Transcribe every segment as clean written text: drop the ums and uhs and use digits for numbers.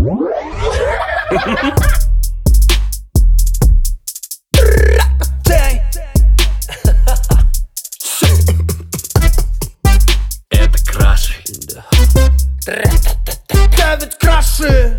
Это краши. Дэвид Краши.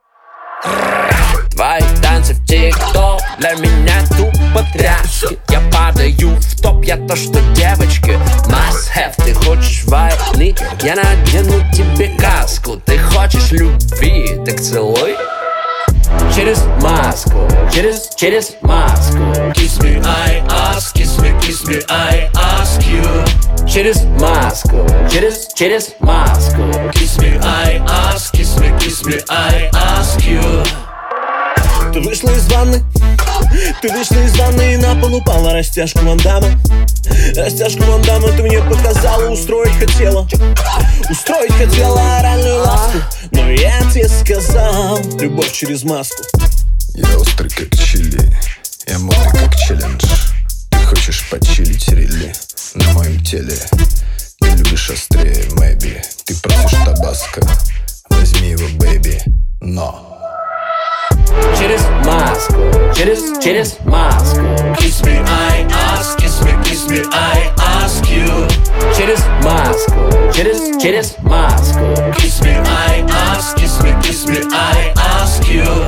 Твои танцы в ТикТок для меня тупо тряски. Я падаю в топ, я то, что девочки must have. Ты хочешь войны, я надену тебе каску. Ты хочешь любви, так целуй через маску, через маску. Kiss me, I ask, kiss me, I ask you. Через маску, через маску. Kiss me, I ask, kiss me, I ask you. Ты вышла из ванны, и на пол упала растяжка Ван Дамма. Растяжку Ван Дамма ты мне показала, устроить хотела оральную ласку. Но я тебе сказал, любовь через маску. Я острый как чили, я модный как челлендж. Ты хочешь почилить, релли, на моем теле. Ты любишь острее, maybe. Ты просишь табаско, возьми его, бэйби. Но через маску, через маску. Kiss me, I ask, kiss me, I ask you. Через маску, через маску. Kiss me, I ask, kiss me, I ask you.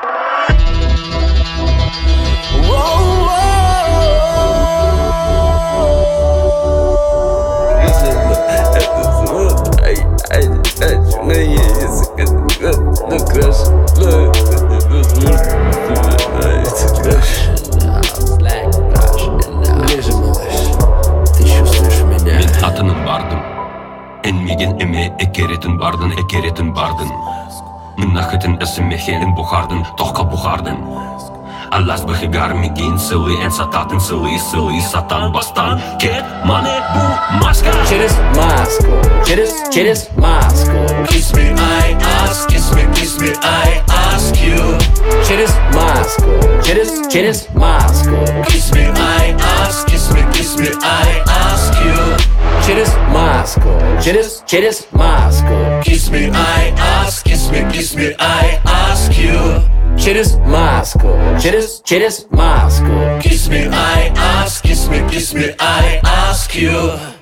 Экеретін бардың Нахытын әсіммехелін бұхардың Тоққа бұхардың Аллас бұхигар мегин сылы Ән сататын сылы сатан бастан Кет мане бұ маска Через маску, через маску. Kiss me, I ask, kiss me, I ask you. Через маску, через маску. Kiss me, I ask, kiss me, I ask you. Через маску, через маску. Kiss me, I ask, kiss me, I ask you. Через маску, через маску. Kiss me, I ask, kiss me, I ask you.